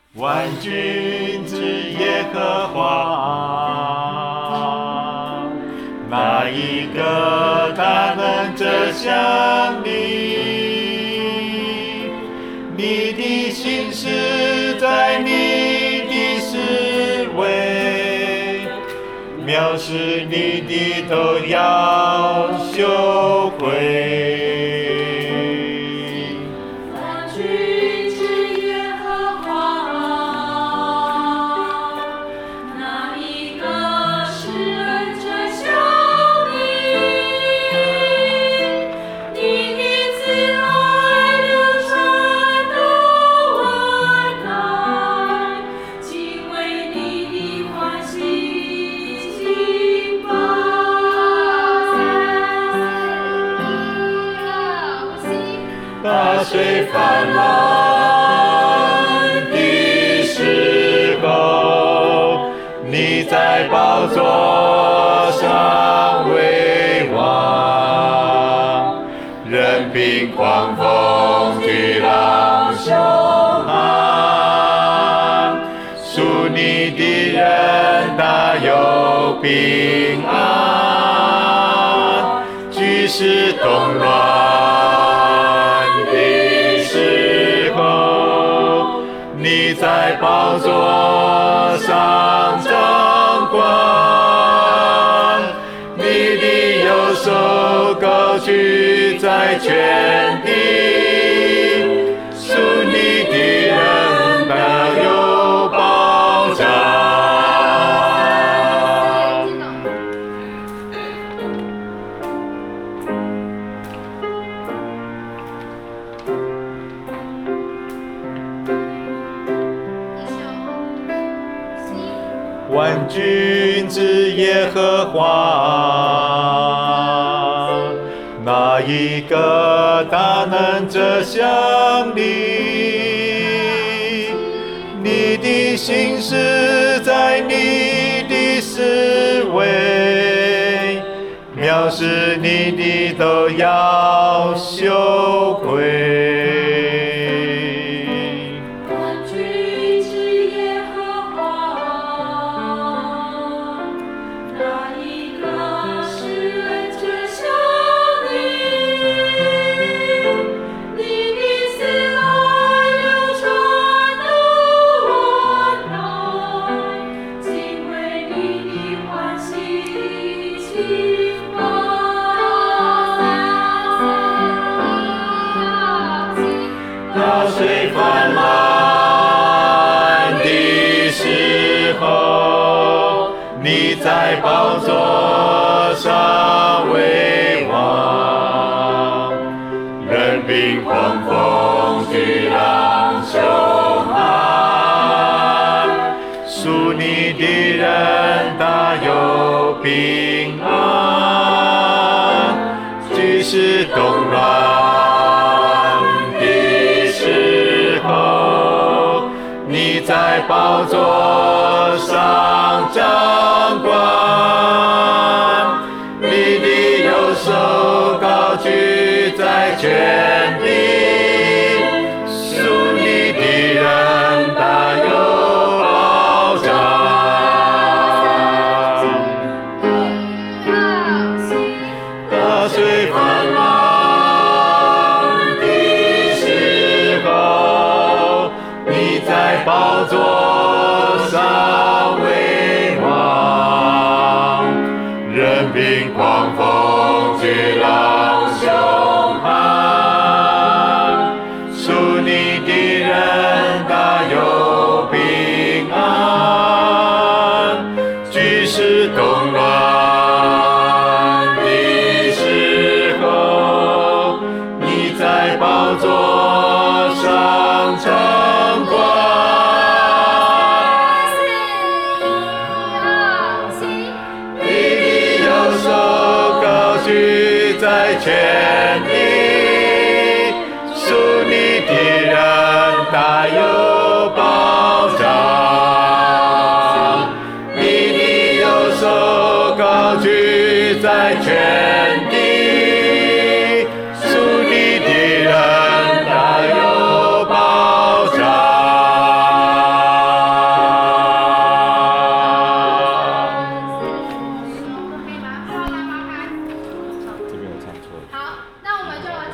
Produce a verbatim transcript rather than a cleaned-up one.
万军之耶和华，哪一个他能这像你？你的心事在你的思维，藐视你的都要羞愧。大水泛滥的时候，你在宝座上为王，任凭狂风巨浪凶悍，属你的人大有平安，举世动乱你在宝座上掌管，你的右手高举在全地，属你的人大有保障。万军之耶和华，哪一个大能这像你？你的心事在你的思维，藐视你的都要羞愧。大水泛滥的时候，你在宝座上为王，任凭狂风巨浪凶悍，属你的人大有平安，举世动乱你在宝座上掌管，你的右手高举在全地，属你的人大有保障。大水泛滥的时候，你在宝座上为王，任凭狂风巨浪凶悍，属你的人大有平安，举世动乱的时候，你在宝座上掌管。在全地，属你的人大有